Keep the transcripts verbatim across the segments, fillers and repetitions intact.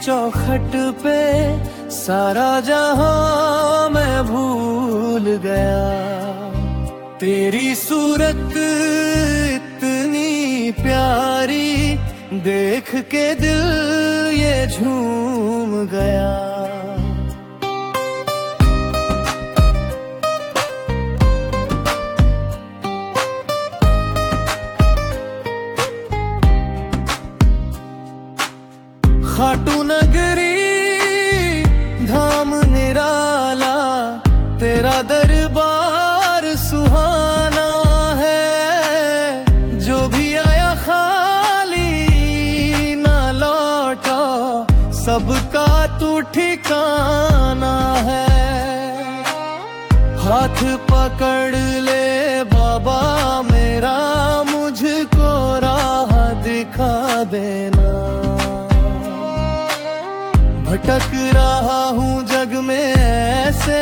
चौखट पे सारा जहां मैं भूल गया। तेरी सूरत इतनी प्यारी देख के दिल ये झूम गया। खाटू नगरी धाम निराला तेरा दरबार सुहाना है। जो भी आया खाली ना लौटा सबका तू ठिकाना है। हाथ पकड़ ले बाबा मेरा मुझको राह दिखा देना। भटक रहा हूँ जग में ऐसे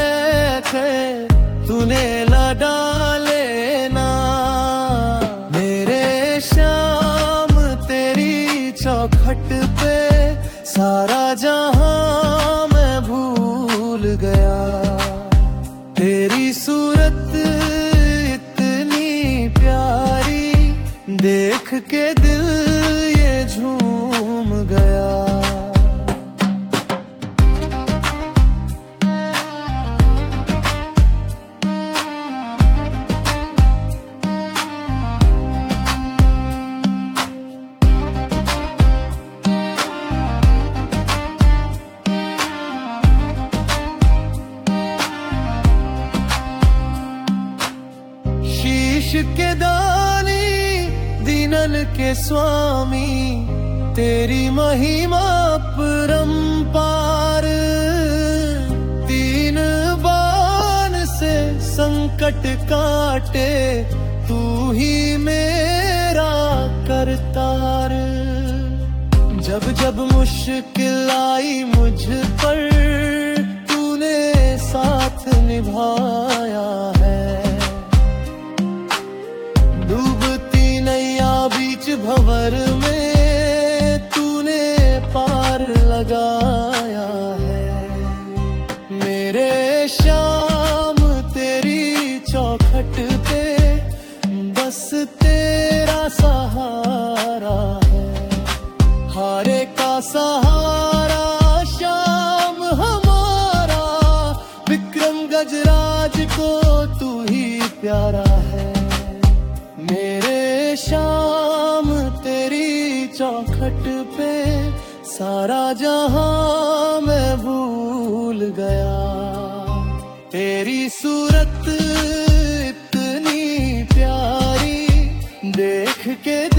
तूने लड़ा लेना। मेरे शाम तेरी चौखट पे सारा जहां मैं भूल गया। तेरी सूरत इतनी प्यारी देख के दिल ये झूम गया। के दानी दीनन के स्वामी तेरी महिमा परंपार। तीन बाण से संकट काटे तू ही मेरा करतार। जब जब मुश्किल आई मुझ पर तूने साथ निभाया है। बीच भंवर में तूने पार लगाया है। मेरे शाम तेरी चौखट पे बस तेरा सहारा है। हारे का सहारा शाम हमारा विक्रम गजराज को तू ही प्यारा है। मेरे शाम तेरी चौखट पे सारा जहां मैं भूल गया। तेरी सूरत इतनी प्यारी देख के